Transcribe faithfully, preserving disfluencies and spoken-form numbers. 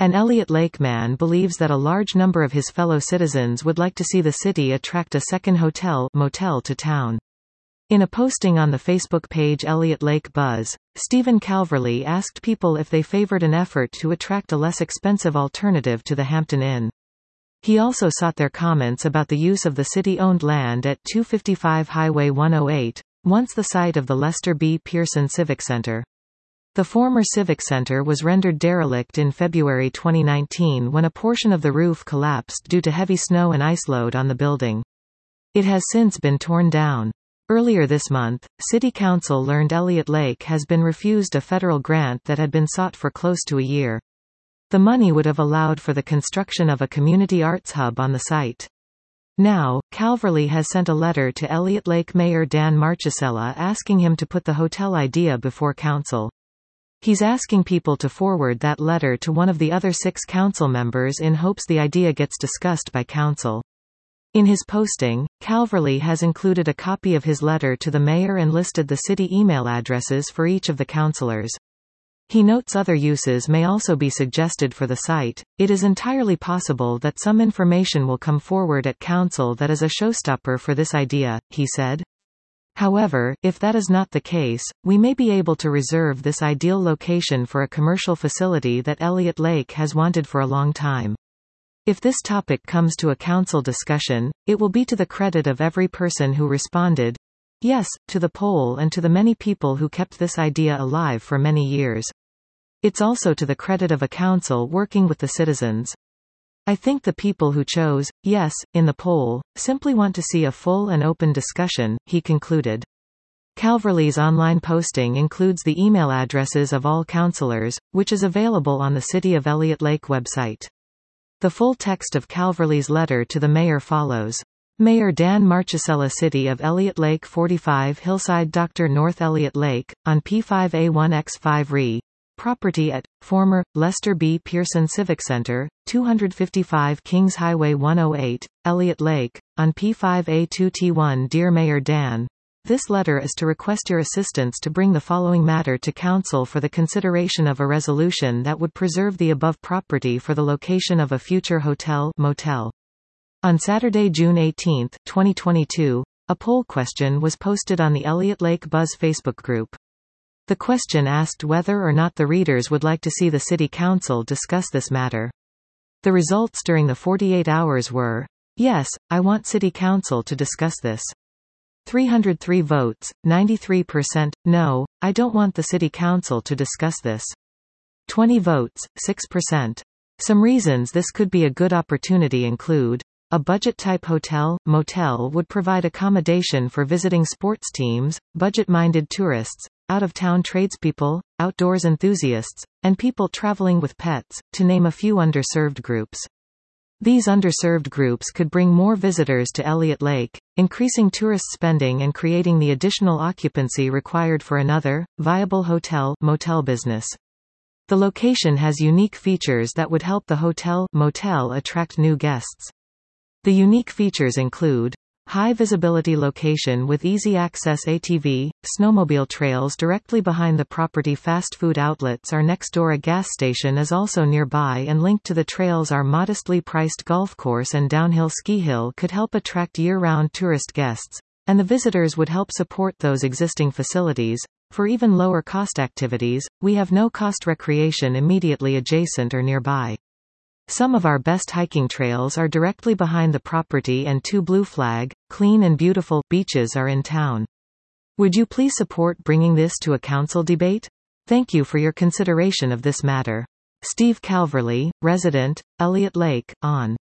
An Elliott Lake man believes that a large number of his fellow citizens would like to see the city attract a second hotel motel to town. In a posting on the Facebook page Elliott Lake Buzz, Stephen Calverley asked people if they favored an effort to attract a less expensive alternative to the Hampton Inn. He also sought their comments about the use of the city-owned land at two fifty-five Highway one oh eight, once the site of the Lester B. Pearson Civic Center. The former Civic Center was rendered derelict in February twenty nineteen when a portion of the roof collapsed due to heavy snow and ice load on the building. It has since been torn down. Earlier this month, City Council learned Elliott Lake has been refused a federal grant that had been sought for close to a year. The money would have allowed for the construction of a community arts hub on the site. Now, Calverley has sent a letter to Elliott Lake Mayor Dan Marchesella asking him to put the hotel idea before council. He's asking people to forward that letter to one of the other six council members in hopes the idea gets discussed by council. In his posting, Calverley has included a copy of his letter to the mayor and listed the city email addresses for each of the councillors. He notes other uses may also be suggested for the site. It is entirely possible that some information will come forward at council that is a showstopper for this idea, he said. However, if that is not the case, we may be able to reserve this ideal location for a commercial facility that Elliott Lake has wanted for a long time. If this topic comes to a council discussion, it will be to the credit of every person who responded yes to the poll and to the many people who kept this idea alive for many years. It's also to the credit of a council working with the citizens. I think the people who chose yes in the poll simply want to see a full and open discussion, he concluded. Calverley's online posting includes the email addresses of all councillors, which is available on the City of Elliott Lake website. The full text of Calverley's letter to the mayor follows. Mayor Dan Marchesella, City of Elliott Lake, forty-five Hillside Doctor North Elliott Lake, on P five A one X five R E. Property at, former, Lester B. Pearson Civic Center, two fifty-five Kings Highway one oh eight, Elliott Lake, on P five A two T one. Dear Mayor Dan, this letter is to request your assistance to bring the following matter to council for the consideration of a resolution that would preserve the above property for the location of a future hotel motel. On Saturday, June eighteenth, twenty twenty-two, a poll question was posted on the Elliott Lake Buzz Facebook group. The question asked whether or not the readers would like to see the City Council discuss this matter. The results during the forty-eight hours were, yes, I want City Council to discuss this. three hundred three votes, ninety-three percent, no, I don't want the City Council to discuss this. twenty votes, six percent. Some reasons this could be a good opportunity include, a budget-type hotel, motel would provide accommodation for visiting sports teams, budget-minded tourists, out-of-town tradespeople, outdoors enthusiasts, and people traveling with pets, to name a few underserved groups. These underserved groups could bring more visitors to Elliott Lake, increasing tourist spending and creating the additional occupancy required for another, viable hotel motel business. The location has unique features that would help the hotel motel attract new guests. The unique features include high visibility location with easy access A T V, snowmobile trails directly behind the property, fast food outlets are next door, a gas station is also nearby, and linked to the trails are modestly priced golf course and downhill ski hill could help attract year-round tourist guests, and the visitors would help support those existing facilities. For even lower cost activities, we have no cost recreation immediately adjacent or nearby. Some of our best hiking trails are directly behind the property and two Blue Flag, clean and beautiful, beaches are in town. Would you please support bringing this to a council debate? Thank you for your consideration of this matter. Steve Calverley, resident, Elliott Lake, on